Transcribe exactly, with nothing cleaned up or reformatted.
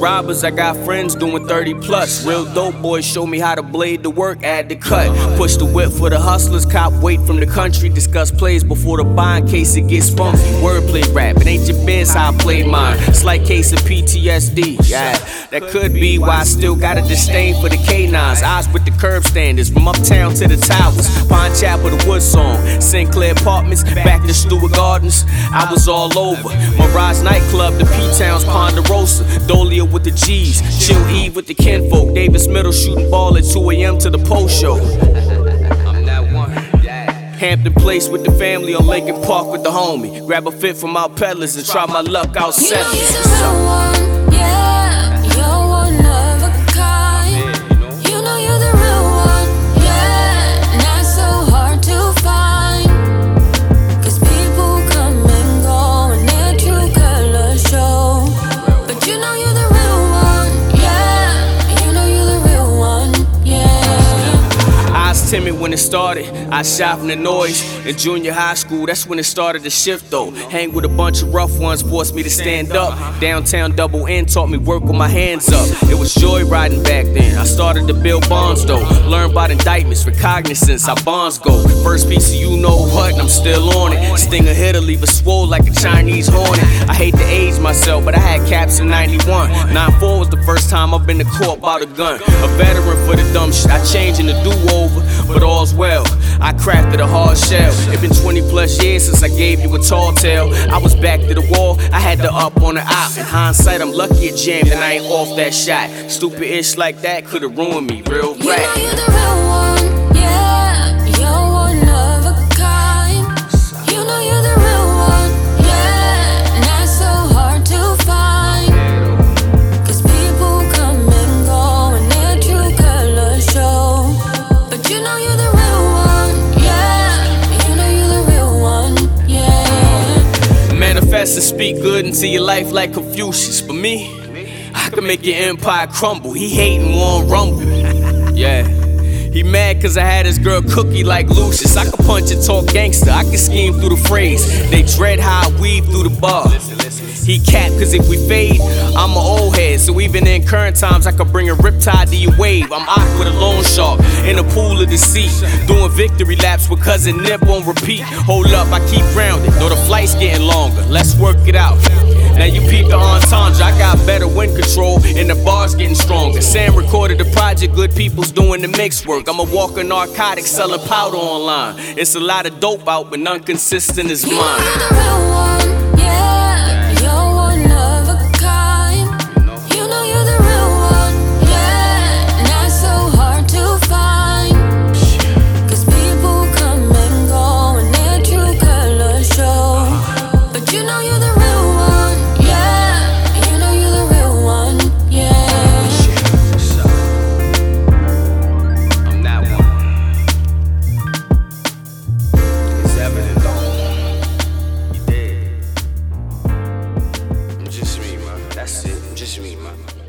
robbers, I got friends doing thirty plus. Real dope boys show me how to blade the work, add the cut. Push the whip for the hustlers, cop weight from the country. Discuss plays before the buy in case it gets funky. Wordplay rap, it ain't your biz how I play mine. Slight case of P T S D, yeah. That could be why I still got a disdain for the K nines. Eyes with the curb standards, from uptown to the towers. Pine Chapel to Woodsong, Sinclair Apartments, back to Stewart Gardens. I was all over. Mirage Nightclub, the P-Towns, Ponderosa. Dolia with the G's, Chill Eve with the kinfolk. Davis Middle shooting ball at two A M to the post show. I'm that one, yeah. Hampton Place with the family on Lincoln Park with the homie. Grab a fit from out peddlers and try my luck out You know seven. you're the real one, yeah. You're one of a kind. You know you're the real one, yeah. Not so hard to find. Cause people come and go and their true colors show. But you know you're the real one, yeah. You know you're the real one, yeah. I was timid when it started, I shot from the noise. In junior high school, that's when it started to shift though. Hang with a bunch of rough ones, forced me to stand up. Downtown Double N taught me work with my hands up. It was joyriding back then, I started to build bonds though. Learn about indictments, recognizance, how bonds go. First piece of you know what, and I'm still on it. Sting a hitter, leave a swole like a Chinese hornet. I hate to age myself, but I had caps in ninety-one. nine four was the first time I've been to court about a gun. A veteran for the dumb shit, I changed in the do-over, but all's well. I crafted a hard shell. It been twenty plus years since I gave you a tall tale. I was back to the wall, I had to up on the op. In hindsight, I'm lucky it jammed and I ain't off that shot. Stupid ish like that could've ruined me, real You know rap. you're the real one, yeah. You're one of a kind. You know you're the real one, yeah. Not so hard to find. Cause people come and go and their true colors show. But you know you're the real one, yeah. You know you're the real one, yeah. Manifest and speak good into your life like Confucius. But me, I can make your empire crumble. He hating won't rumble. Yeah. He mad cause I had his girl Cookie like Lucius. I can punch and talk gangster, I can scheme through the phrase. They dread how I weave through the bar. He cap cause if we fade, I'm an old head. So even in current times, I could bring a riptide to your wave. I'm Ock with a loan shark in a pool of deceit. Doing victory laps with cousin Nip on repeat. Hold up, I keep grounded, though the flight's getting longer. Let's work it out. Now you peep the entendre, I got better wind control and the bar's getting stronger. Sam recorded the project, good people's doing the mix work. I'm a walking narcotic selling powder online. It's a lot of dope out, but none consistent as You know mine. you're the real one, yeah. You're one of a kind. You know you're the real one, yeah. Not so hard to find. Cause people come and go and their true colors show. But you know you're the real one, yeah. You know you're the real one, yeah. I'm that one. It's evident though. You did. I'm just me, man. That's it. I'm just me, man.